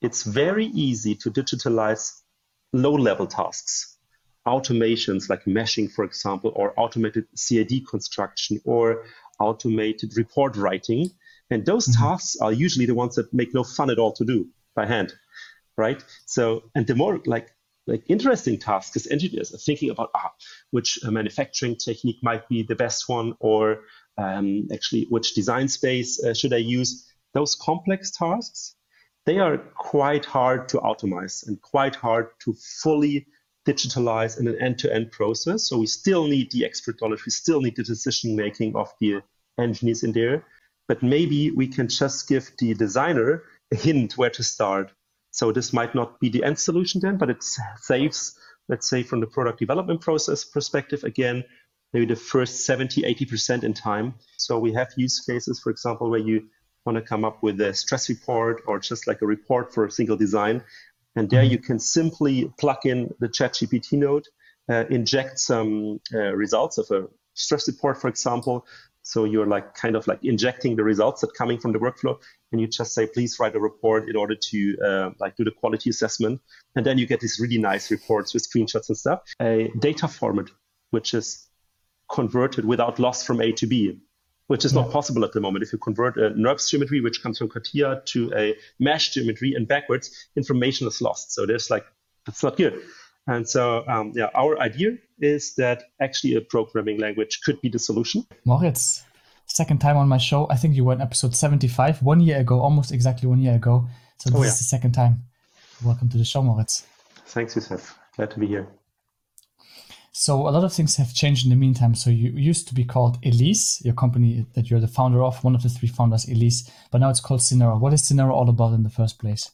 it's very easy to digitalize low-level tasks, automations like meshing, for example, or automated CAD construction or automated report writing. And those tasks are usually the ones that make no fun at all to do by hand, right? So, and the more like interesting tasks as engineers are thinking about which manufacturing technique might be the best one, or actually which design space should I use. Those complex tasks, they are quite hard to automate and quite hard to fully digitalize in an end-to-end process. So we still need the expert knowledge, we still need the decision making of the engineers in there, but maybe we can just give the designer a hint where to start. So this might not be the end solution then, but it saves, let's say, from the product development process perspective, again, maybe the first 70, 80% in time. So we have use cases, for example, where you want to come up with a stress report or just like a report for a single design. And there you can simply plug in the ChatGPT node, inject some results of a stress report, for example. So you're like kind of like injecting the results that are coming from the workflow, and you just say, please write a report in order to like do the quality assessment. And then you get these really nice reports with screenshots and stuff. A data format, which is converted without loss from A to B, which is not possible at the moment. If you convert a NURBS geometry, which comes from CATIA, to a mesh geometry and backwards, information is lost. So there's like, that's not good. And so, our idea is that actually a programming language could be the solution. Moritz, second time on my show. I think you were in episode 75 1 year ago, almost exactly 1 year ago. So this is the second time. Welcome to the show, Moritz. Thanks, Youssef. Glad to be here. So a lot of things have changed in the meantime. So you used to be called Elise, your company that you're the founder of, one of the 3 founders, Elise, but now it's called Synera. What is Synera all about in the first place?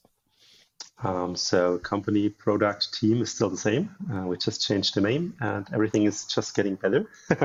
So company, product, team is still the same. We just changed the name and everything is just getting better.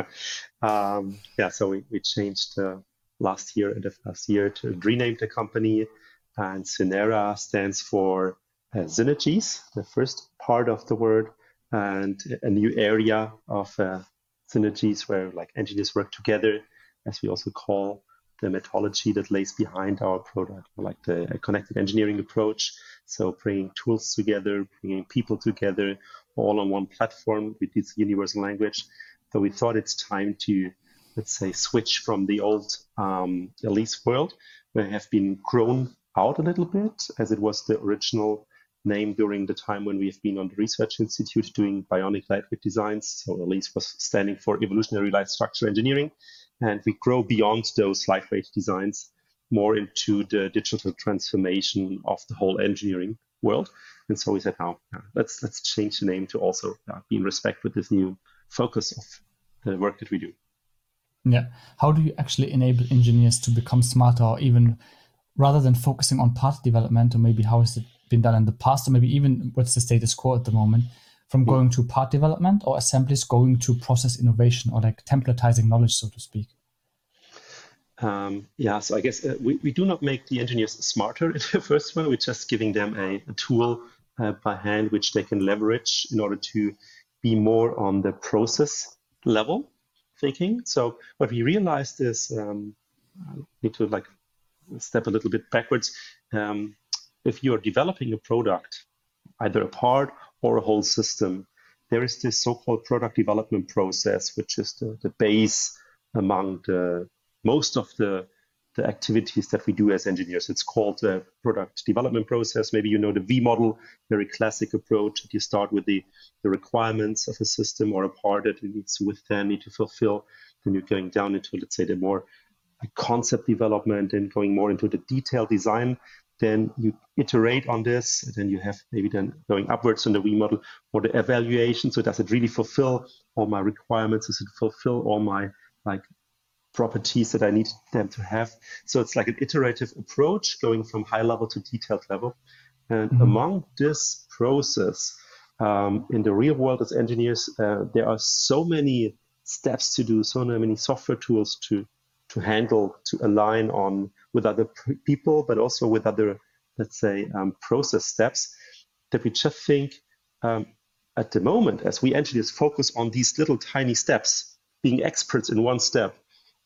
So we changed last year to rename the company, and Synera stands for synergies, the first part of the word, and a new area of synergies where like engineers work together, as we also call the methodology that lays behind our product, like the connected engineering approach. So bringing tools together, bringing people together, all on one platform with this universal language. So we thought it's time to, let's say, switch from the old Elise world, where we have been grown out a little bit, as it was the original name during the time when we have been on the Research Institute doing bionic lightweight designs. So Elise was standing for Evolutionary Light Structure Engineering. And we grow beyond those lightweight designs more into the digital transformation of the whole engineering world. And so we said, now let's change the name to also be in respect with this new focus of the work that we do. Yeah. How do you actually enable engineers to become smarter, or even rather than focusing on part development, or maybe how has it been done in the past, or maybe even what's the status quo at the moment, from going to part development or assemblies going to process innovation, or like templatizing knowledge, so to speak? So I guess we do not make the engineers smarter in the first one. We're just giving them a tool by hand, which they can leverage in order to be more on the process level thinking. So what we realized is, I need to like step a little bit backwards. If you're developing a product, either a part or a whole system, there is this so-called product development process, which is the base among most of the activities that we do as engineers. It's called the product development process. Maybe you know the V model, very classic approach. You start with the requirements of a system or a part that it needs to withstand, need to fulfill. Then you're going down into, let's say, the more concept development and going more into the detailed design. Then you iterate on this, and then you have maybe then going upwards on the V model for the evaluation. So does it really fulfill all my requirements? Does it fulfill all my like properties that I need them to have? So it's like an iterative approach going from high level to detailed level. And among this process, in the real world as engineers, there are so many steps to do, so many software tools to handle, to align on with other people, but also with other, let's say, process steps, that we just think at the moment, as we engineers focus on these little tiny steps, being experts in one step,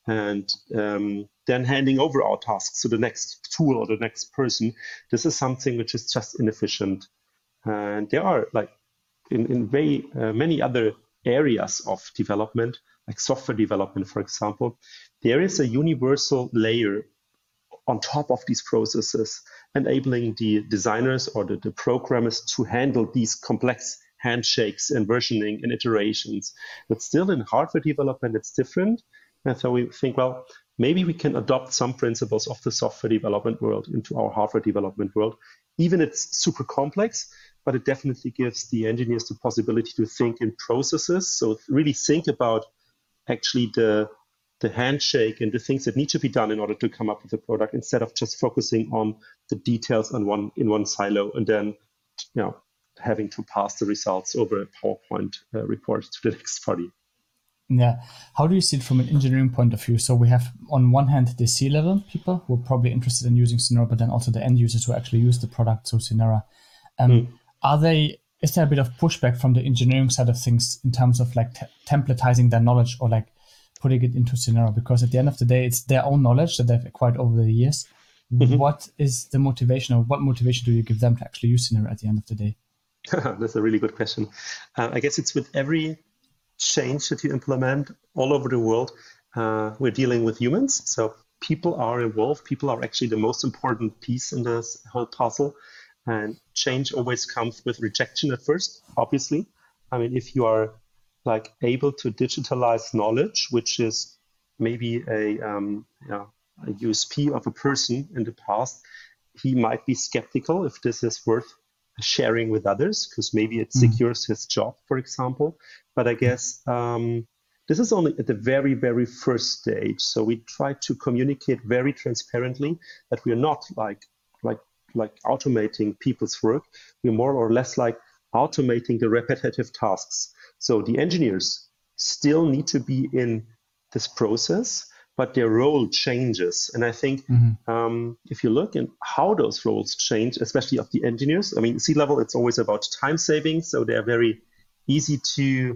and then handing over our tasks to the next tool or the next person. This is something which is just inefficient. And there are like in very many other areas of development, like software development, for example, there is a universal layer on top of these processes, enabling the designers or the programmers to handle these complex handshakes and versioning and iterations. But still in hardware development, it's different. And so we think, well, maybe we can adopt some principles of the software development world into our hardware development world. Even it's super complex, but it definitely gives the engineers the possibility to think in processes. So really think about actually the handshake and the things that need to be done in order to come up with a product, instead of just focusing on the details in one silo and then having to pass the results over a PowerPoint report to the next party. Yeah. How do you see it from an engineering point of view? So we have on one hand the C-level people who are probably interested in using Synera, but then also the end users who actually use the product, so Synera. Is there a bit of pushback from the engineering side of things in terms of like templatizing their knowledge or like putting it into Synera? Because at the end of the day, it's their own knowledge that they've acquired over the years. What is the motivation, or what motivation do you give them to actually use Synera at the end of the day? That's a really good question. I guess it's with every change that you implement all over the world, we're dealing with humans. So people are involved. People are actually the most important piece in this whole puzzle. And change always comes with rejection at first, obviously. I mean, if you are like able to digitalize knowledge, which is maybe a USP of a person in the past, he might be skeptical if this is worth sharing with others, because maybe it secures his job, for example. But I guess this is only at the very, very first stage. So we try to communicate very transparently that we are not like automating people's work. We're more or less like automating the repetitive tasks. So the engineers still need to be in this process, but their role changes. And I think if you look at how those roles change, especially of the engineers, I mean, C-level, it's always about time saving. So they're very easy to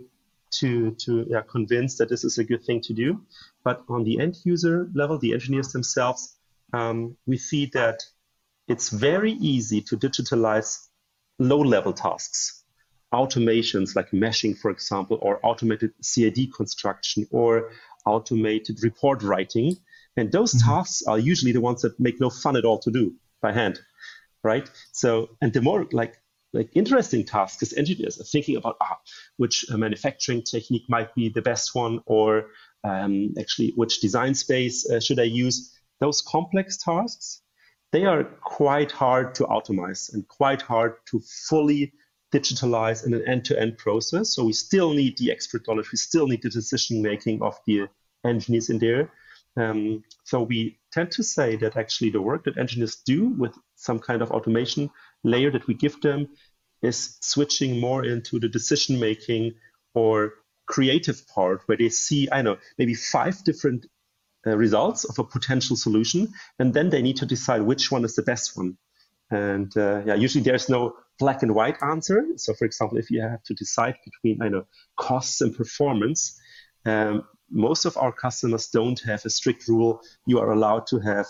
convince that this is a good thing to do. But on the end user level, the engineers themselves, we see that it's very easy to digitalize low-level tasks, automations like meshing, for example, or automated CAD construction or automated report writing. And those tasks are usually the ones that make no fun at all to do by hand, right? So, and the more like interesting tasks, as engineers are thinking about which manufacturing technique might be the best one, or actually which design space should I use? Those complex tasks, they are quite hard to automate and quite hard to fully digitalize in an end-to-end process. So we still need the expert knowledge. We still need the decision-making of the engineers in there. So we tend to say that actually the work that engineers do with some kind of automation layer that we give them is switching more into the decision-making or creative part, where they see, maybe 5 different results of a potential solution, and then they need to decide which one is the best one. And usually there's no black and white answer. So for example, if you have to decide between costs and performance, most of our customers don't have a strict rule. You are allowed to have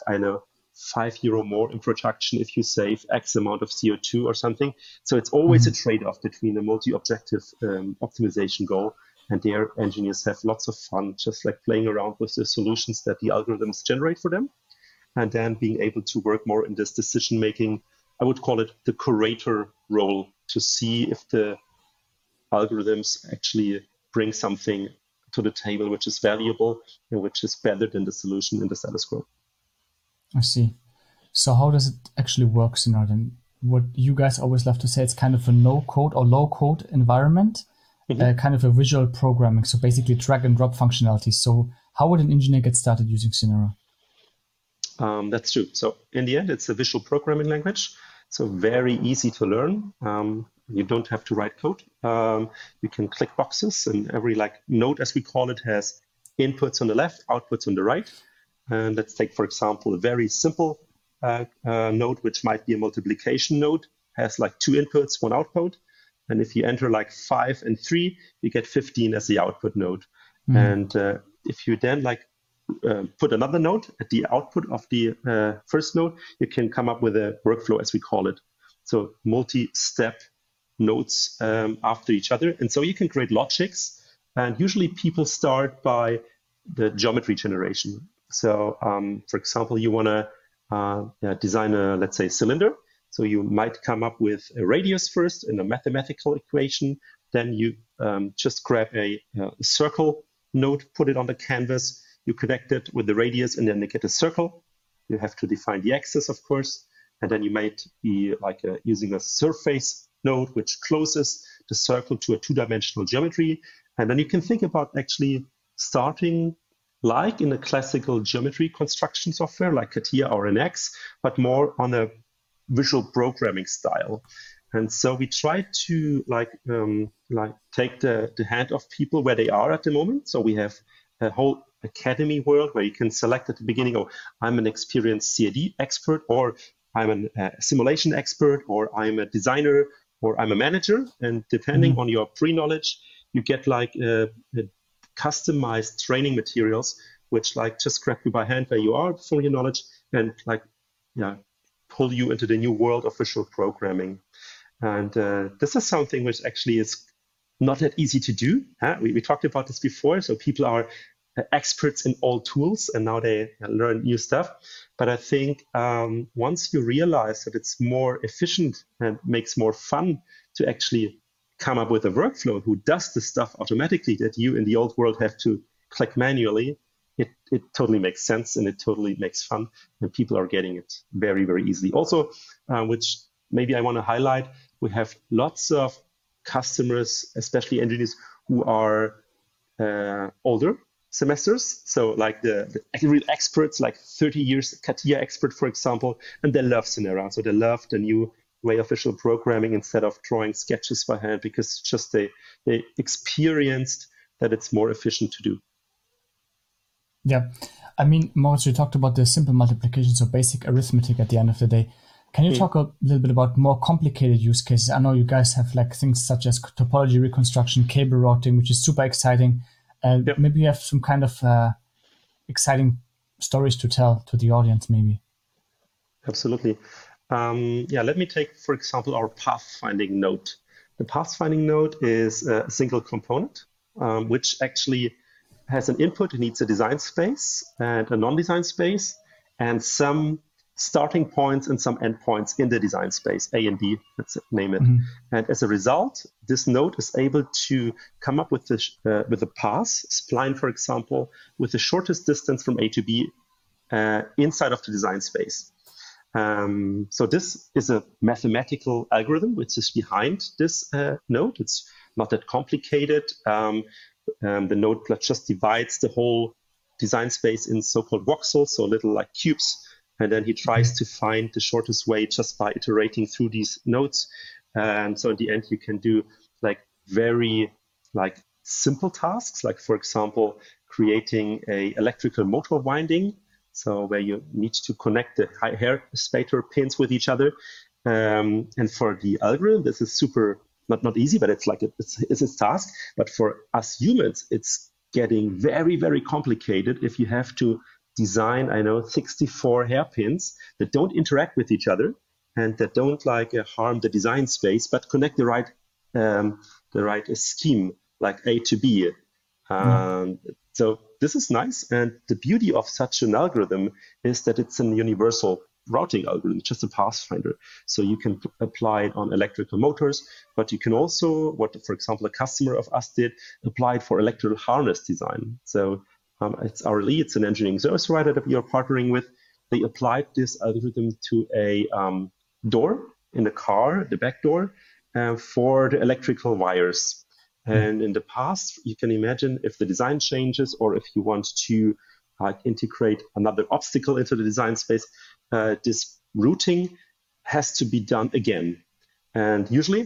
€5 more in production if you save X amount of CO2 or something. So it's always a trade-off between a multi-objective optimization goal. And their engineers have lots of fun just like playing around with the solutions that the algorithms generate for them, and then being able to work more in this decision-making. I would call it the curator role, to see if the algorithms actually bring something to the table which is valuable and which is better than the solution in the status quo. I see. So how does it actually work, Synera? What you guys always love to say, it's kind of a no-code or low-code environment. Kind of a visual programming, so basically drag and drop functionality. So how would an engineer get started using Synera? That's true. So in the end, it's a visual programming language, so very easy to learn. You don't have to write code. You can click boxes, and every node, as we call it, has inputs on the left, outputs on the right. And let's take, for example, a very simple node, which might be a multiplication node, has 2 inputs, 1 output. And if you enter 5 and 3, you get 15 as the output node. And if you then put another node at the output of the first node, you can come up with a workflow, as we call it. So multi-step nodes after each other. And so you can create logics. And usually people start by the geometry generation. So for example, you want to design a, let's say, cylinder. So you might come up with a radius first in a mathematical equation. Then you just grab a circle node, put it on the canvas. You connect it with the radius, and then you get a circle. You have to define the axis, of course. And then you might be like using a surface node, which closes the circle to a two-dimensional geometry. And then you can think about actually starting like in a classical geometry construction software like CATIA or NX, but more on a visual programming style. And so we try to take the hand of people where they are at the moment. So we have a whole academy world where you can select at the beginning, oh, I'm an experienced CAD expert, or I'm a simulation expert, or I'm a designer, or I'm a manager. And depending on your pre-knowledge, you get like a customized training materials, which like just grab you by hand where you are for your knowledge and pull you into the new world of visual programming. And this is something which actually is not that easy to do. We talked about this before. So people are experts in all tools, and now they learn new stuff. But I think once you realize that it's more efficient and makes more fun to actually come up with a workflow who does the stuff automatically that you in the old world have to click manually, it totally makes sense and it totally makes fun, and people are getting it very, very easily. Also, which maybe I want to highlight, we have lots of customers, especially engineers who are older semesters. So like the real experts, like 30 years CATIA expert, for example, and they love Synera. So they love the new way of visual programming instead of drawing sketches by hand, because just they experienced that it's more efficient to do. Yeah, I mean, Moritz, you talked about the simple multiplication, so basic arithmetic at the end of the day. Can you talk a little bit about more complicated use cases? I know you guys have like things such as topology reconstruction, cable routing, which is super exciting. Maybe you have some kind of exciting stories to tell to the audience, maybe. Absolutely. Let me take, for example, our pathfinding node. The pathfinding node is a single component, which actually has an input. It needs a design space and a non-design space, and some starting points and some endpoints in the design space, A and B, let's name it. And as a result, this node is able to come up with a path, spline, for example, with the shortest distance from A to B inside of the design space. So this is a mathematical algorithm which is behind this node. It's not that complicated. The node just divides the whole design space in so-called voxels, so little like cubes, and then he tries to find the shortest way just by iterating through these nodes. And so in the end, you can do like very like simple tasks, like for example, creating a electrical motor winding, so where you need to connect the hair spacer pins with each other. And for the algorithm, this is super not easy, but it's like it's a task. But for us humans, it's getting very, very complicated if you have to design, 64 hairpins that don't interact with each other and that don't harm the design space, but connect the right scheme, like A to B. So this is nice. And the beauty of such an algorithm is that it's a universal routing algorithm, just a pathfinder. So you can apply it on electrical motors, but you can also, for example, a customer of us did, apply it for electrical harness design. So it's RLE, it's an engineering service provider that we are partnering with. They applied this algorithm to a door in the car, the back door, for the electrical wires. And in the past, you can imagine if the design changes or if you want to integrate another obstacle into the design space, this routing has to be done again. And usually,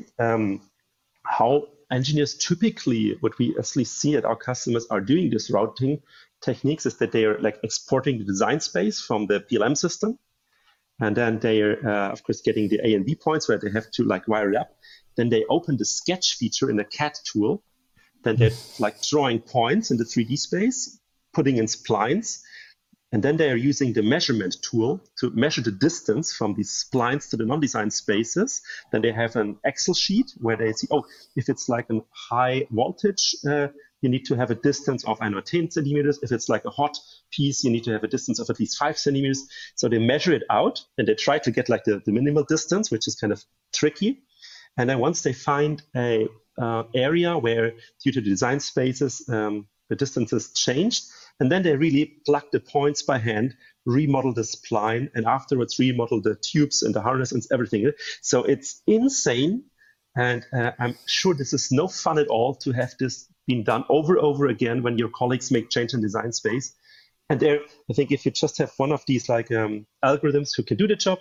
how engineers typically, what we actually see at our customers are doing this routing techniques is that they are exporting the design space from the PLM system. And then they are, of course, getting the A and B points where they have to wire it up. Then they open the sketch feature in the CAD tool. Then they're drawing points in the 3D space, putting in splines. And then they are using the measurement tool to measure the distance from these splines to the non-designed spaces. Then they have an Excel sheet where they see, if it's like a high voltage, you need to have a distance of, 10 centimeters. If it's like a hot piece, you need to have a distance of at least 5 centimeters. So they measure it out and they try to get like the minimal distance, which is kind of tricky. And then once they find a area where, due to the design spaces, the distances changed, and then they really plug the points by hand, remodel the spline, and afterwards remodel the tubes and the harness and everything. So it's insane. And I'm sure this is no fun at all to have this being done over again when your colleagues make change in design space. And there, I think if you just have one of these like algorithms who can do the job,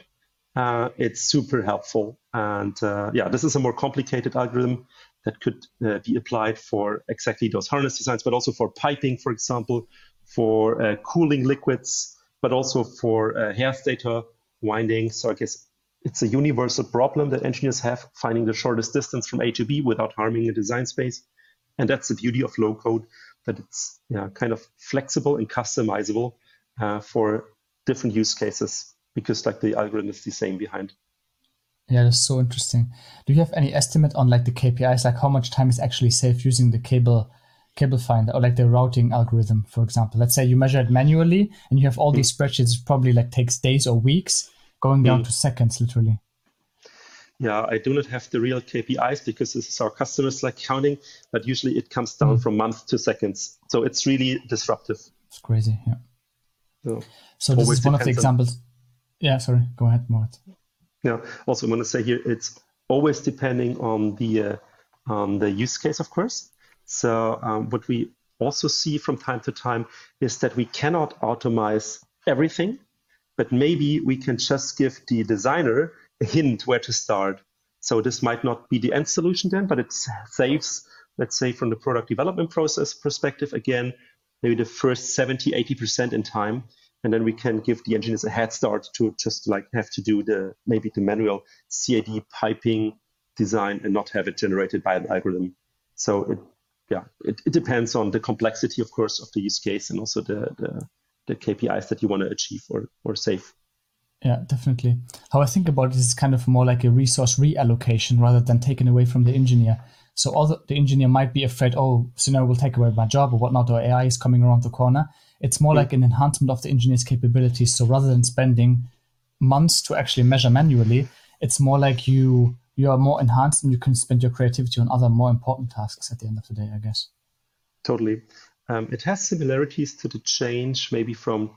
it's super helpful. And this is a more complicated algorithm that could be applied for exactly those harness designs, but also for piping, for example, for cooling liquids, but also for hair stator winding. So I guess it's a universal problem that engineers have, finding the shortest distance from A to B without harming a design space. And that's the beauty of low code, that it's kind of flexible and customizable for different use cases, because like the algorithm is the same behind. Yeah, that's so interesting. Do you have any estimate on like the KPIs, like how much time is actually saved using the cable finder or like the routing algorithm, for example? Let's say you measure it manually and you have all these spreadsheets, it probably like takes days or weeks, going down to seconds, literally. Yeah, I do not have the real KPIs because this is our customers like counting, but usually it comes down from months to seconds. So it's really disruptive. It's crazy, yeah. So this is one of the examples. Yeah, sorry, go ahead, Moritz. Yeah, also I want to say here, it's always depending on the use case, of course. So what we also see from time to time is that we cannot automate everything, but maybe we can just give the designer a hint where to start. So this might not be the end solution then, but it saves, let's say, from the product development process perspective, again, maybe the first 70, 80% in time. And then we can give the engineers a head start to just like have to do maybe the manual CAD piping design and not have it generated by an algorithm. So it depends on the complexity, of course, of the use case and also the KPIs that you want to achieve or save. Yeah, definitely. How I think about it is kind of more like a resource reallocation rather than taken away from the engineer. So although the engineer might be afraid, Synera will take away my job or whatnot, or AI is coming around the corner, it's more like an enhancement of the engineer's capabilities. So rather than spending months to actually measure manually, it's more like you are more enhanced and you can spend your creativity on other more important tasks at the end of the day, I guess. Totally. It has similarities to the change maybe from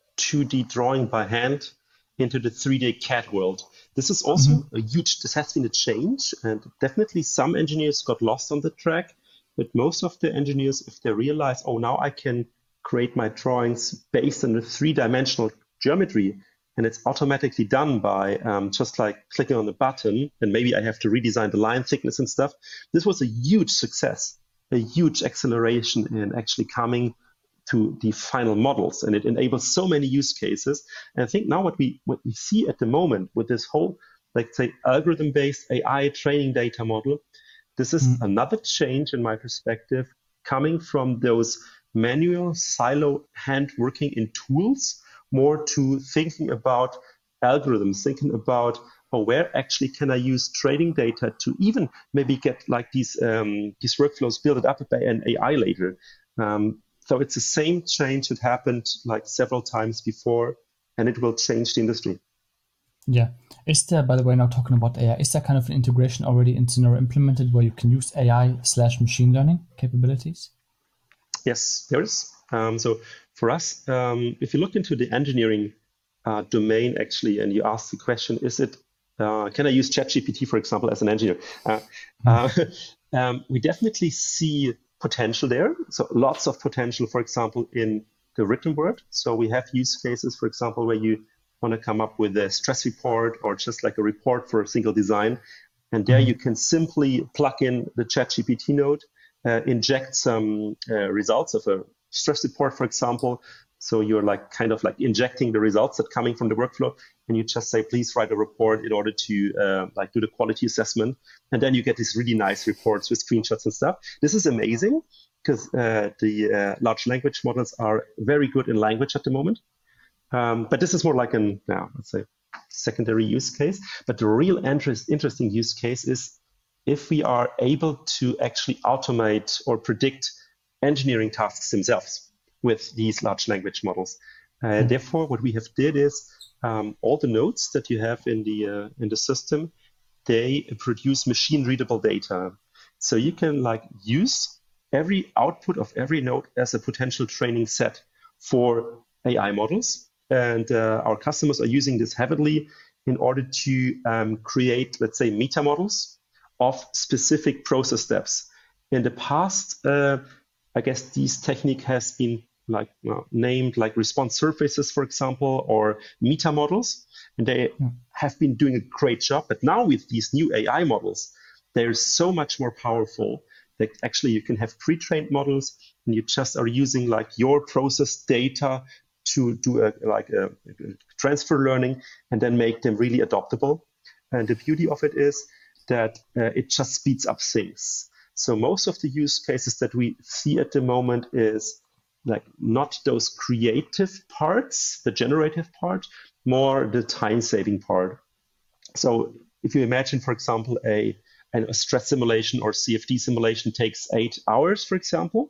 2D drawing by hand into the 3D CAD world. This is also this has been a change, and definitely some engineers got lost on the track, but most of the engineers, if they realize, now I can create my drawings based on the 3-dimensional geometry, and it's automatically done by just like clicking on the button, and maybe I have to redesign the line thickness and stuff. This was a huge success, a huge acceleration in actually coming to the final models, and it enables so many use cases. And I think now what we see at the moment with this whole, like say, algorithm-based AI training data model, this is another change in my perspective, coming from those manual silo hand working in tools more to thinking about algorithms, thinking about where actually can I use training data to even maybe get like these workflows built up by an AI later. So it's the same change that happened like several times before, and it will change the industry. Yeah. Is there, by the way, now talking about AI, is there kind of an integration already in Synera implemented where you can use AI/machine learning capabilities? Yes, there is. So for us, if you look into the engineering domain, actually, and you ask the question, can I use ChatGPT, for example, as an engineer? We definitely see potential there. So lots of potential, for example, in the written word. So we have use cases, for example, where you want to come up with a stress report or just like a report for a single design. And there you can simply plug in the ChatGPT node, inject some results of a stress report, for example. So you're like kind of like injecting the results that are coming from the workflow, and you just say, please write a report in order to like do the quality assessment. And then you get these really nice reports with screenshots and stuff. This is amazing because the large language models are very good in language at the moment. But this is more like let's say, secondary use case. But the real interesting use case is if we are able to actually automate or predict engineering tasks themselves with these large language models. Therefore, what we have did is all the nodes that you have in the system, they produce machine readable data. So you can use every output of every node as a potential training set for AI models. And our customers are using this heavily in order to create, let's say, meta models of specific process steps. In the past, I guess this technique has been named like response surfaces, for example, or meta models, and they have been doing a great job. But now with these new AI models, they're so much more powerful that actually you can have pre-trained models, and you just are using your process data to do a transfer learning and then make them really adoptable. And the beauty of it is that it just speeds up things. So most of the use cases that we see at the moment is not those creative parts, the generative part, more the time-saving part. So if you imagine, for example, a stress simulation or CFD simulation takes 8 hours, for example,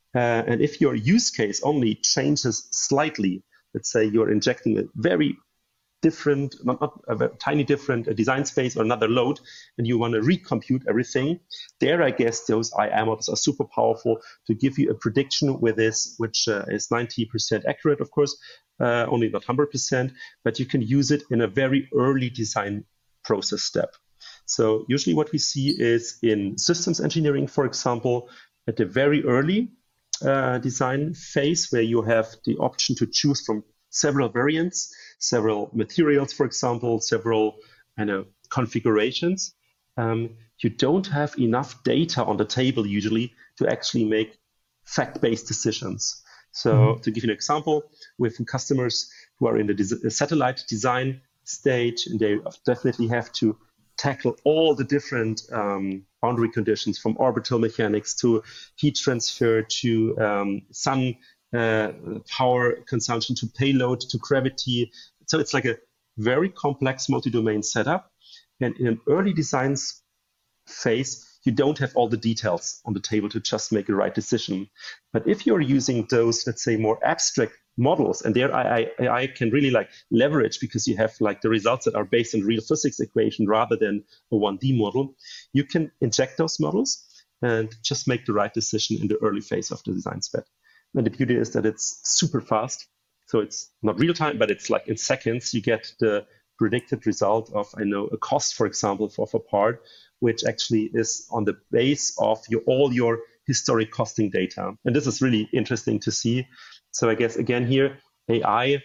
and if your use case only changes slightly, let's say you're injecting a very different, not a very tiny different design space or another load, and you want to recompute everything, there I guess those AI models are super powerful to give you a prediction with this, which is 90% accurate, of course, only not 100%, but you can use it in a very early design process step. So usually what we see is in systems engineering, for example, at the very early design phase, where you have the option to choose from several variants, several materials, for example, several configurations. You don't have enough data on the table usually to actually make fact-based decisions. So to give you an example, with customers who are in the satellite design stage, and they definitely have to tackle all the different boundary conditions, from orbital mechanics to heat transfer to sun power consumption to payload to gravity. So it's like a very complex multi-domain setup. And in an early design phase, you don't have all the details on the table to just make a right decision. But if you're using those, let's say, more abstract models, and there AI can really leverage, because you have the results that are based on real physics equation rather than a 1D model, you can inject those models and just make the right decision in the early phase of the design step. And the beauty is that it's super fast. So it's not real time, but it's in seconds, you get the predicted result of, a cost, for example, for a part, which actually is on the base of all your historic costing data. And this is really interesting to see. So I guess, again, here, AI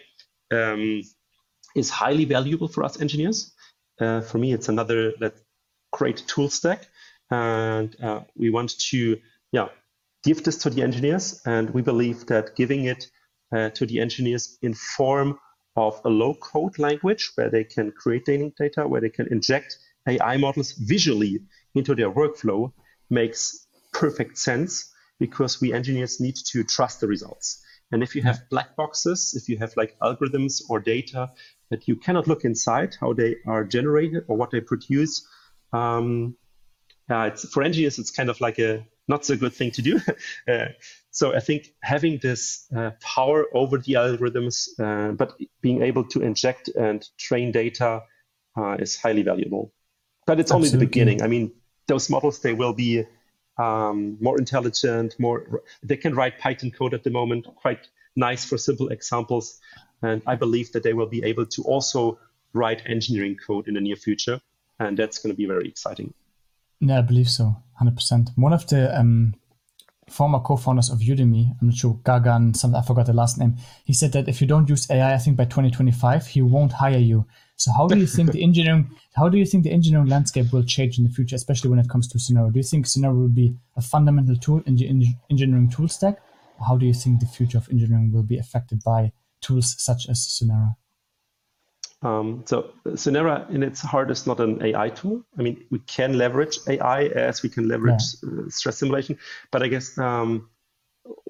is highly valuable for us engineers. For me, it's another great tool stack. And we want to give this to the engineers. And we believe that giving it to the engineers in form of a low-code language where they can create training data, where they can inject AI models visually into their workflow makes perfect sense, because we engineers need to trust the results. And if you have black boxes, if you have algorithms or data that you cannot look inside how they are generated or what they produce, it's, for engineers, it's kind of a not so good thing to do. So I think having this power over the algorithms, but being able to inject and train data is highly valuable. But it's only the beginning. I mean, those models, they will be more intelligent, they can write Python code at the moment, quite nice for simple examples. And I believe that they will be able to also write engineering code in the near future. And that's going to be very exciting. Yeah, I believe so, 100%. One of the former co-founders of Udemy, I'm not sure, Gagan, I forgot the last name, he said that if you don't use AI, I think by 2025, he won't hire you. So how do you think the engineering landscape will change in the future, especially when it comes to Synera? Do you think Synera will be a fundamental tool in the engineering tool stack? Or how do you think the future of engineering will be affected by tools such as Synera? So Synera in its heart is not an AI tool. I mean, we can leverage AI as we can leverage stress simulation, but I guess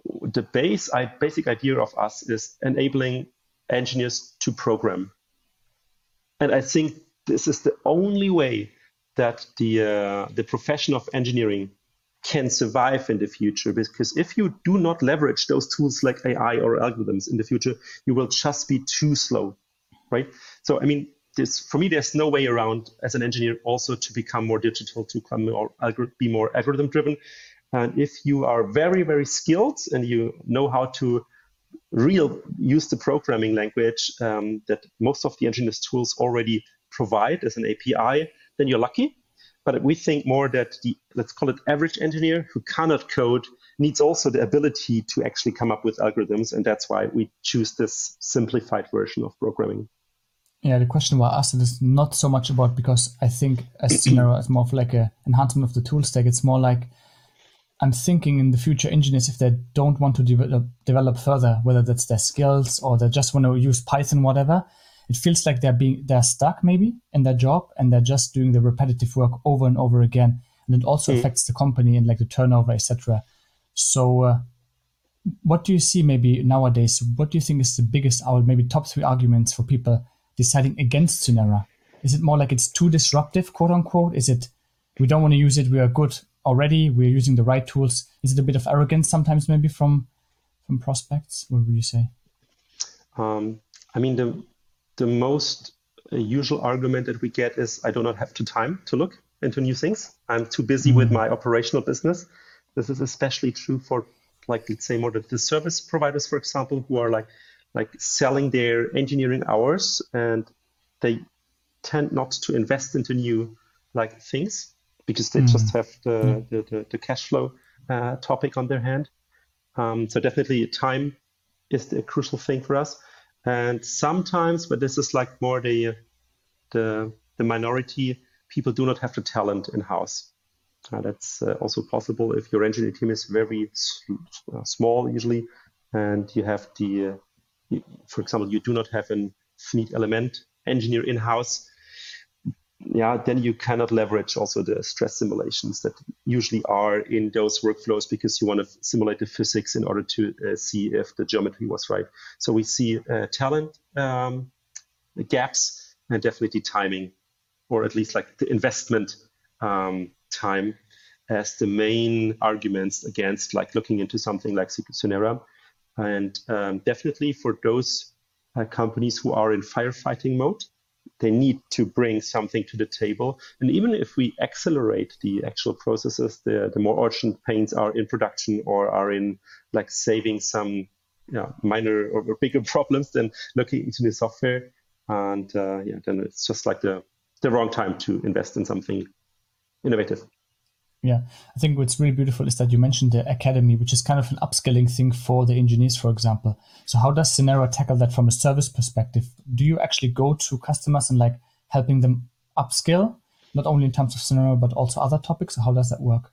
the basic idea of us is enabling engineers to program. And I think this is the only way that the profession of engineering can survive in the future, because if you do not leverage those tools like AI or algorithms in the future, you will just be too slow, right? So, I mean, for me, there's no way around as an engineer also to become more digital, to be more algorithm driven. And if you are very, very skilled and you know how to use the programming language that most of the engineers tools already provide as an API, then you're lucky. But we think more that let's call it average engineer who cannot code needs also the ability to actually come up with algorithms. And that's why we choose this simplified version of programming. Yeah, the question why I asked it is not so much about, because I think as Synera is more of like an enhancement of the tool stack. It's more like I'm thinking in the future engineers, if they don't want to develop further, whether that's their skills or they just want to use Python, whatever, it feels like they're stuck maybe in their job and they're just doing the repetitive work over and over again. And it also affects the company and like the turnover, etc. So what do you see maybe nowadays? What do you think is the biggest, maybe top 3 arguments for people deciding against Synera? Is it more like it's too disruptive, quote unquote? Is it we don't want to use it, we are good already, we're using the right tools? Is it a bit of arrogance sometimes maybe from prospects? What would you say? I mean, the most usual argument that we get is I do not have the time to look into new things. I'm too busy with my operational business. This is especially true for, like, let's say more the service providers, for example, who are like selling their engineering hours, and they tend not to invest into new like things because they just have the cash flow topic on their hand. So definitely time is the crucial thing for us. And sometimes, but this is like more the minority, people do not have the talent in-house. That's also possible if your engineering team is very small usually, and you have for example, you do not have an finite element engineer in-house. Yeah, then you cannot leverage also the stress simulations that usually are in those workflows, because you want to simulate the physics in order to see if the geometry was right. So we see talent gaps and definitely timing, or at least like the investment time, as the main arguments against like looking into something like Synera. And definitely for those companies who are in firefighting mode, they need to bring something to the table. And even if we accelerate the actual processes, the more urgent pains are in production or are in like saving some minor or bigger problems than looking into the software. And then it's just like the wrong time to invest in something innovative. Yeah, I think what's really beautiful is that you mentioned the academy, which is kind of an upskilling thing for the engineers, for example. So how does Synera tackle that from a service perspective? Do you actually go to customers and like helping them upskill, not only in terms of Synera, but also other topics? So how does that work?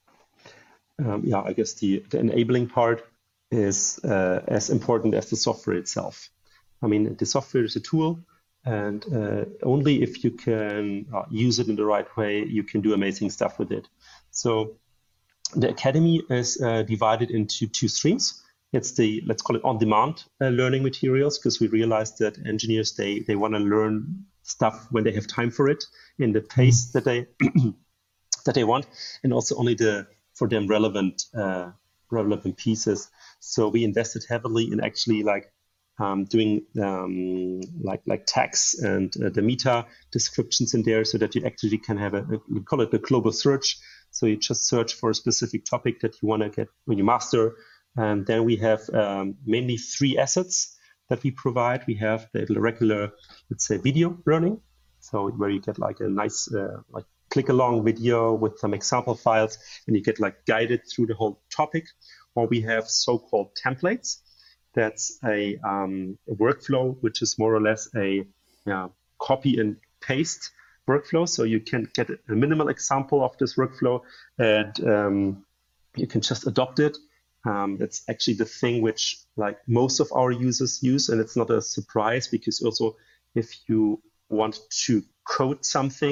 I guess the enabling part is as important as the software itself. I mean, the software is a tool, and only if you can use it in the right way, you can do amazing stuff with it. So the academy is divided into 2 streams. It's let's call it on-demand learning materials, because we realized that engineers, they want to learn stuff when they have time for it, in the pace that they that they want, and also only for them relevant pieces. So we invested heavily in actually like doing like tags and the meta descriptions in there, so that you actually can have we call it the global search. So you just search for a specific topic that you want to get when you master. And then we have mainly 3 assets that we provide. We have the regular, let's say, video learning. So where you get like a nice like click along video with some example files, and you get like guided through the whole topic. Or we have so-called templates. That's a workflow, which is more or less a copy and paste workflow. So you can get a minimal example of this workflow, and you can just adopt it. That's actually the thing which like most of our users use, and it's not a surprise, because also if you want to code something,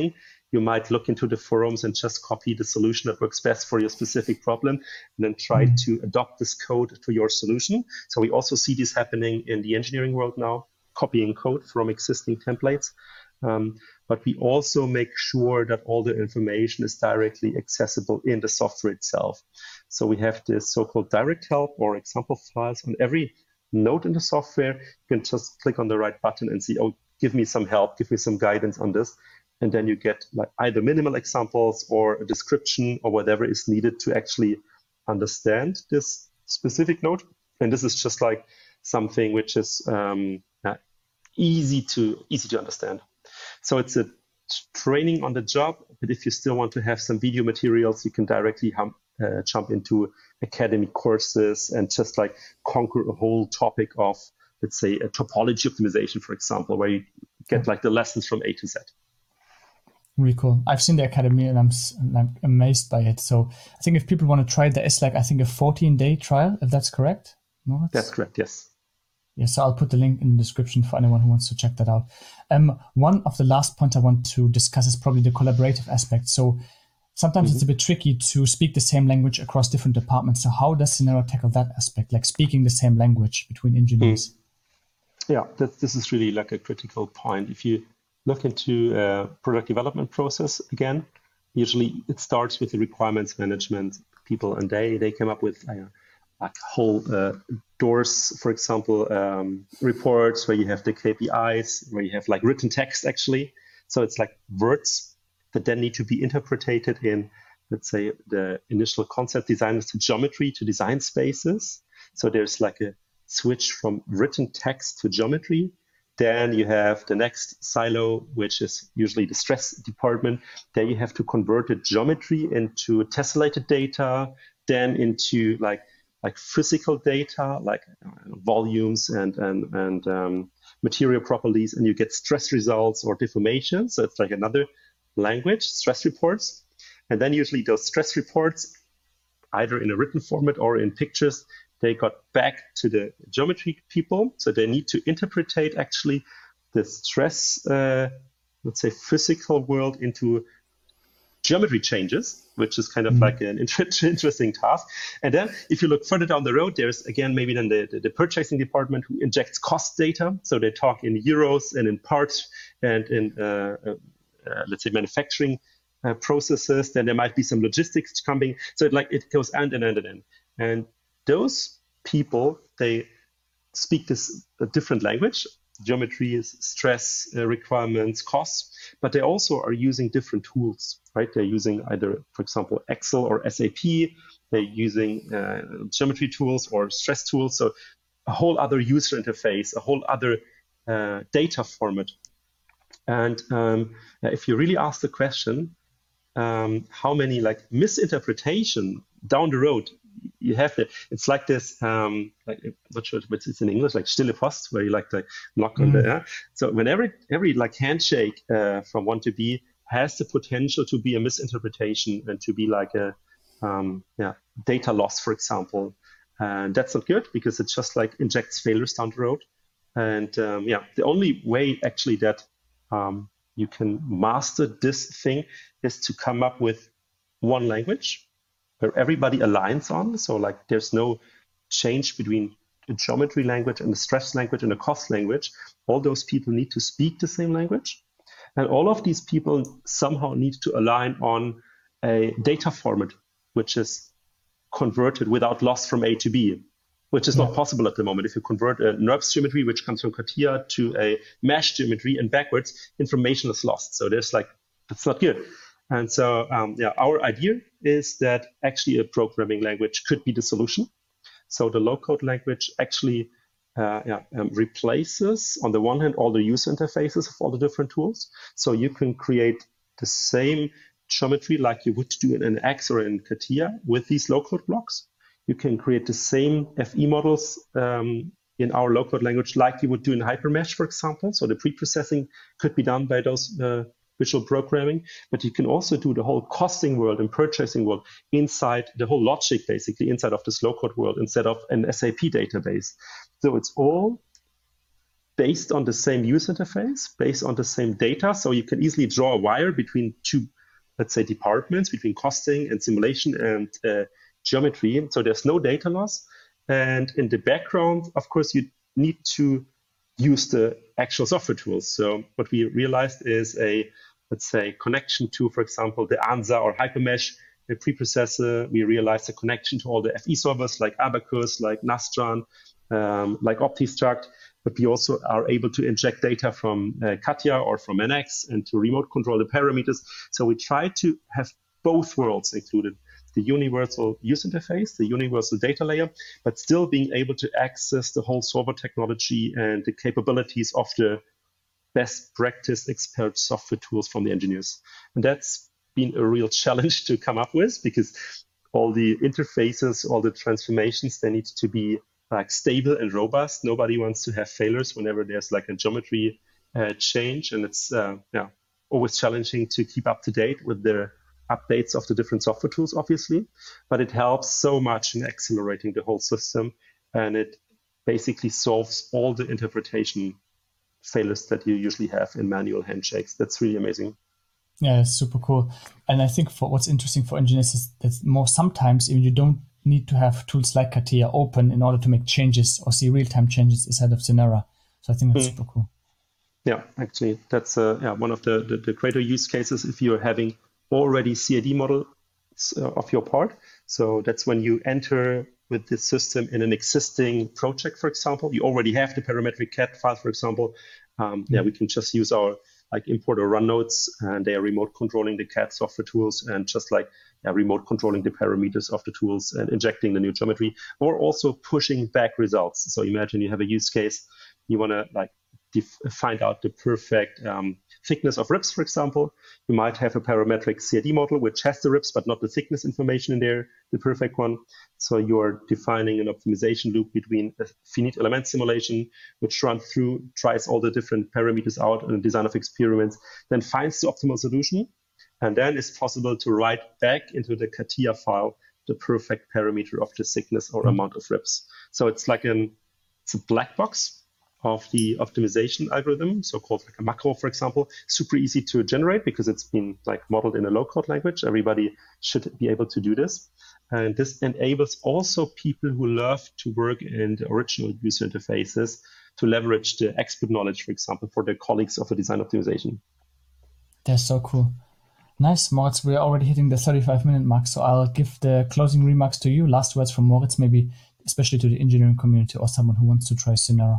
you might look into the forums and just copy the solution that works best for your specific problem, and then try to adopt this code to your solution. So we also see this happening in the engineering world now, copying code from existing templates. But we also make sure that all the information is directly accessible in the software itself. So we have this so-called direct help or example files on every node in the software. You can just click on the right button and see, oh, give me some help, give me some guidance on this. And then you get like either minimal examples or a description or whatever is needed to actually understand this specific node. And this is just like something which is easy to understand. So it's a training on the job, but if you still want to have some video materials, you can directly jump into academic courses and just like conquer a whole topic of, let's say, a topology optimization, for example, where you get like the lessons from A to Z. Really cool. I've seen the academy and I'm amazed by it. So I think if people want to try it, there is like, I think, a 14-day trial, if that's correct. No, that's correct, yes. Yeah, so I'll put the link in the description for anyone who wants to check that out. One of the last points I want to discuss is probably the collaborative aspect. So sometimes it's a bit tricky to speak the same language across different departments. So how does Synero tackle that aspect, like speaking the same language between engineers? Yeah, this is really like a critical point. If you look into a product development process, again, usually it starts with the requirements management people, and they came up with like whole doors, for example, reports where you have the KPIs, where you have like written text actually. So it's like words that then need to be interpreted in, let's say, the initial concept design to geometry to design spaces. So there's like a switch from written text to geometry. Then you have the next silo, which is usually the stress department. There you have to convert the geometry into tessellated data, then into like physical data, like volumes and material properties, and you get stress results or deformation. So it's like another language, stress reports. And then usually those stress reports, either in a written format or in pictures, they got back to the geometry people. So they need to interpretate actually the stress, let's say, physical world into geometry changes, which is kind of like an interesting task. And then if you look further down the road, there's again maybe then the purchasing department who injects cost data. So they talk in euros and in parts and in, let's say, manufacturing processes. Then there might be some logistics coming. So it goes end and end and end. And those people, they speak this a different language. Geometry is stress, requirements, costs, but they also are using different tools, right? They're using either, for example, Excel or SAP. They're using geometry tools or stress tools. So a whole other user interface, a whole other data format. And if you really ask the question, how many like misinterpretation down the road you have there, it's like this, like, I'm not sure what it's in English, like stille Post, where you like knock on the, so when every like handshake from 1 to B has the potential to be a misinterpretation and to be like a data loss, for example. And that's not good because it just like injects failures down the road. And the only way actually that you can master this thing is to come up with one language where everybody aligns on. So like there's no change between the geometry language and the stress language and the cost language. All those people need to speak the same language. And all of these people somehow need to align on a data format, which is converted without loss from A to B, which is not possible at the moment. If you convert a NURBS geometry, which comes from CATIA, to a mesh geometry and backwards, information is lost. So there's like, that's not good. And so, our idea is that actually a programming language could be the solution. So the low-code language actually replaces, on the one hand, all the user interfaces of all the different tools. So you can create the same geometry like you would do in X or in CATIA with these low-code blocks. You can create the same FE models in our low-code language like you would do in HyperMesh, for example. So the pre-processing could be done by those visual programming, but you can also do the whole costing world and purchasing world inside the whole logic, basically inside of this low-code world instead of an SAP database. So it's all based on the same user interface, based on the same data. So you can easily draw a wire between two, let's say, departments, between costing and simulation and geometry. So there's no data loss. And in the background, of course, you need to use the actual software tools. So what we realized is let's say, connection to, for example, the ANSA or Hypermesh preprocessor. We realized a connection to all the FE solvers like Abacus, like Nastran, like OptiStruct. But we also are able to inject data from CATIA or from NX and to remote control the parameters. So we try to have both worlds included, the universal user interface, the universal data layer, but still being able to access the whole solver technology and the capabilities of the best practice expert software tools from the engineers. And that's been a real challenge to come up with, because all the interfaces, all the transformations, they need to be like stable and robust. Nobody wants to have failures whenever there's like a geometry change, and it's always challenging to keep up to date with the updates of the different software tools, obviously. But it helps so much in accelerating the whole system, and it basically solves all the interpretation failures that you usually have in manual handshakes. That's really amazing. Yeah, it's super cool. And I think for what's interesting for engineers is that sometimes even you don't need to have tools like CATIA open in order to make changes or see real-time changes inside of Synera. So I think that's super cool. Yeah, actually, that's one of the greater use cases if you're having already CAD model of your part. So that's when you enter with this system in an existing project, for example. You already have the parametric CAD file, for example. We can just use our import or run nodes, and they are remote controlling the CAD software tools and just remote controlling the parameters of the tools and injecting the new geometry, or also pushing back results. So imagine you have a use case, you want to find out the perfect thickness of ribs, for example. You might have a parametric CAD model which has the ribs but not the thickness information in there, the perfect one. So you're defining an optimization loop between a finite element simulation, which runs through, tries all the different parameters out in a design of experiments, then finds the optimal solution. And then it's possible to write back into the CATIA file the perfect parameter of the thickness or amount of ribs. So it's it's a black box of the optimization algorithm, so-called like a macro, for example. Super easy to generate because it's been modeled in a low-code language. Everybody should be able to do this. And this enables also people who love to work in the original user interfaces to leverage the expert knowledge, for example, for their colleagues of the design optimization. That's so cool. Nice, Moritz. We're already hitting the 35-minute mark, so I'll give the closing remarks to you. Last words from Moritz, maybe especially to the engineering community or someone who wants to try Synera.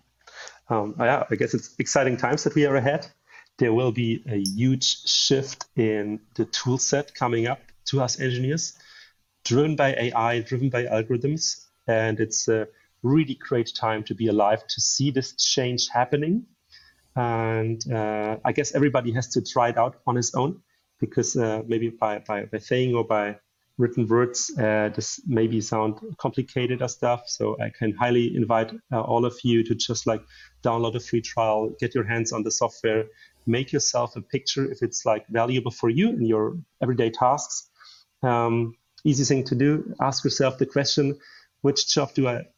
I guess it's exciting times that we are ahead. There will be a huge shift in the tool set coming up to us engineers, driven by AI, driven by algorithms. And it's a really great time to be alive to see this change happening. And I guess everybody has to try it out on his own, because maybe by saying or by written words, this maybe sound complicated or stuff. So I can highly invite all of you to just download a free trial, get your hands on the software, make yourself a picture if it's valuable for you in your everyday tasks. Easy thing to do. Ask yourself the question: which job do I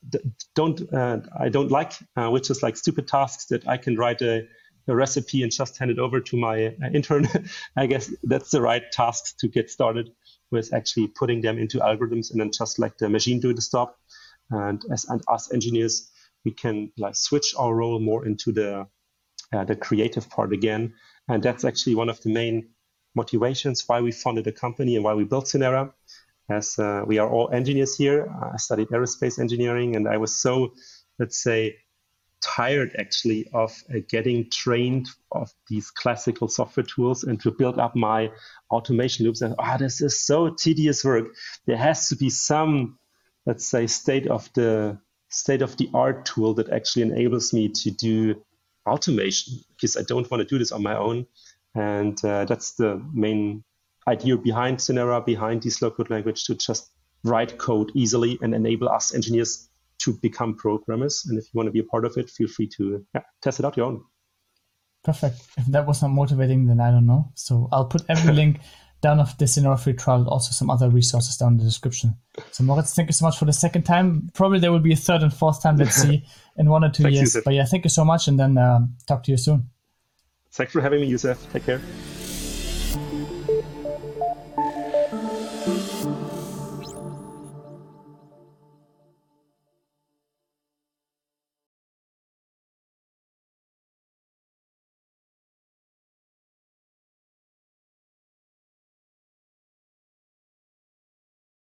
don't like? Which is stupid tasks that I can write a recipe and just hand it over to my intern. I guess that's the right task to get started with, actually putting them into algorithms and then just let the machine do the stuff. And us engineers, we can switch our role more into the creative part again. And that's actually one of the main motivations why we founded the company and why we built Synera. As we are all engineers here. I studied aerospace engineering, and I was so, let's say, tired actually of getting trained of these classical software tools and to build up my automation loops. And this is so tedious work. There has to be some, let's say, state of the art tool that actually enables me to do automation, because I don't want to do this on my own. And that's the main idea behind Synera, behind this low-code language, to just write code easily and enable us engineers to become programmers. And if you want to be a part of it, feel free to test it out your own. Perfect. If that was not motivating, then I don't know. So I'll put every link down of the Cinera free trial, also some other resources down in the description. So Moritz, thank you so much for the second time. Probably there will be a third and fourth time, let's see, in 1 or 2 years. But yeah, thank you so much, and then talk to you soon. Thanks for having me, Youssef. Take care.